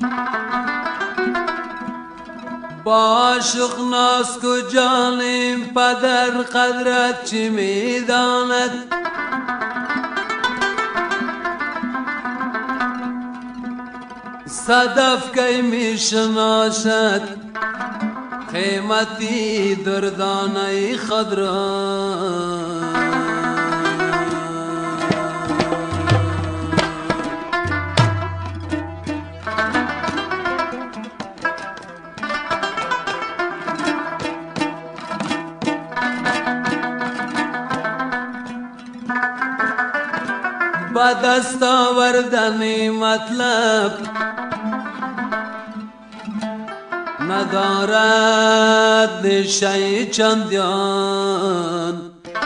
با عاشق ناز کو جانیم پدر قدرت چی میداند صدف کی میشناسد قیمتی دردانه خود را با دست آوردن مطلب ندارد نشأه چندان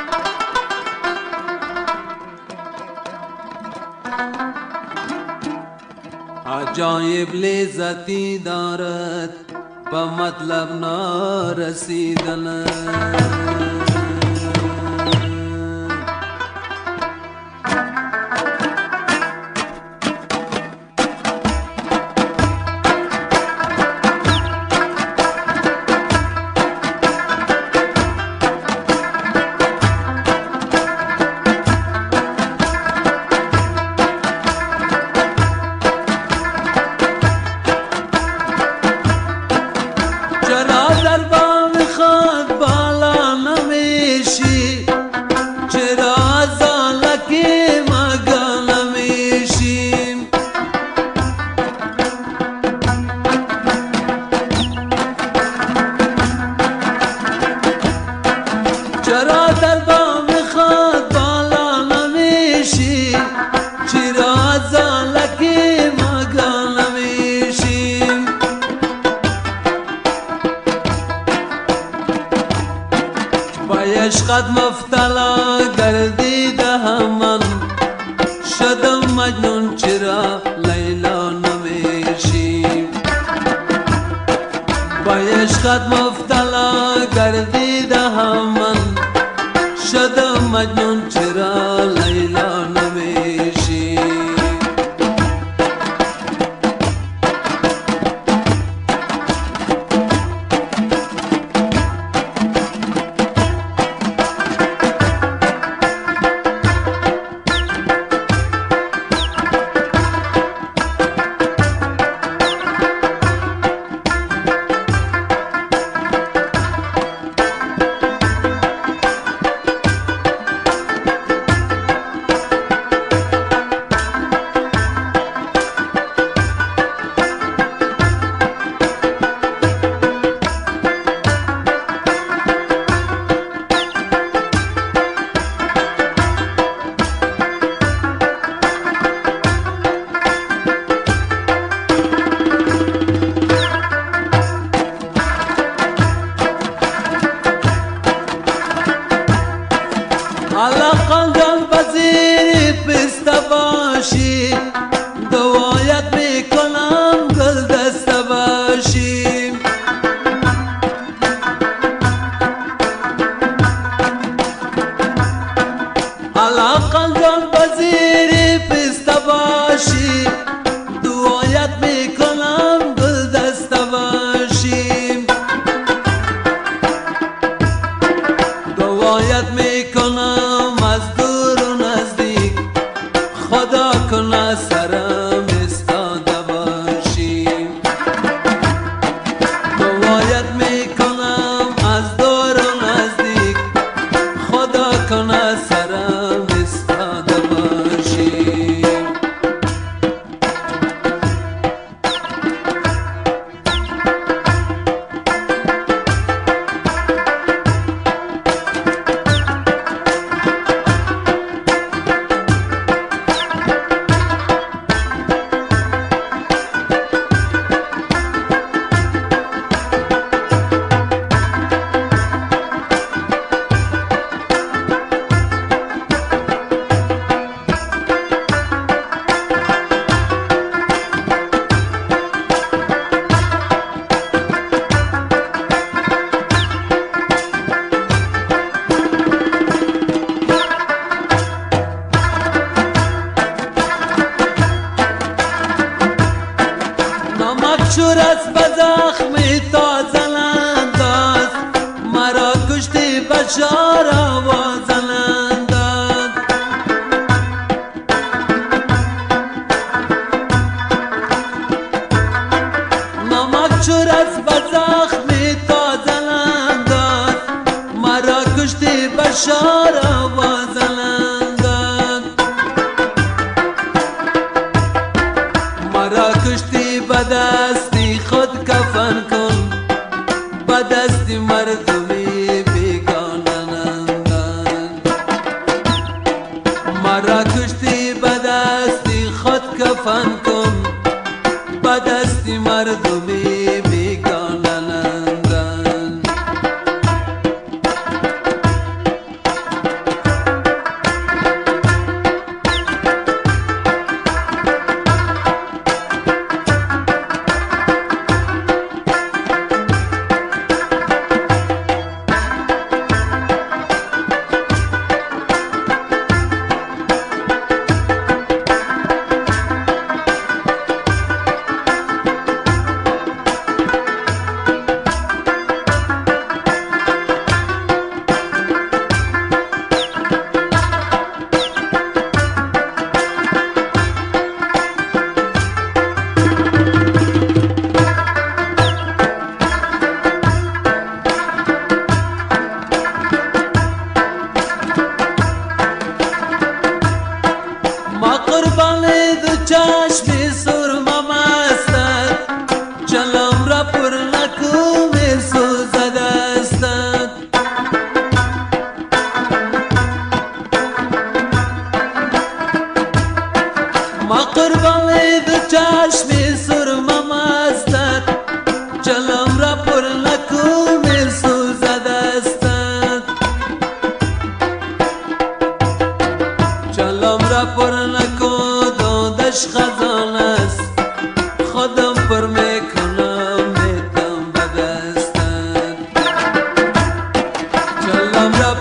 عجایب لذتی دارد با مطلب نارسیدن عشقت مفتلا گردیده همان شدم مجنون چرا لیلا نمیشیم با عشقت مفتلا گردیده همان شدم مجنون چرا لیلا نمیشیم علاقاندان وزیر پسته باشی دوایت میکنم گل دسته باشی علاقاندان وزیر پسته باشی دوایت میکنم گل دسته باشی دوایت میکنم از دور و نزدیک خدا کنه سرم استاده باشیم دوایت میکنم از دور و نزدیک خدا کنه سرم استاده باشیم شور است به زخمی تازه انداز مرا کشتی بشار آواز انداز نمک شور است به زخمی تازه انداز مرا کشتی بشار آواز انداز مرا کشتی به دستی خود کفن کن به دستی مردمی بیگانه انداز مرا کشتی به دستی خود کفن کن به دستی مردمی بیگانه انداز چشمی سرما مستد جلم را پر نکو می سوزد استد ما قربان دو چشمی سرما مستد جلم را پر نکو می سوزد استد جلم را پر نکو خزان است خودم پر میکنم میتم به دستت جلم را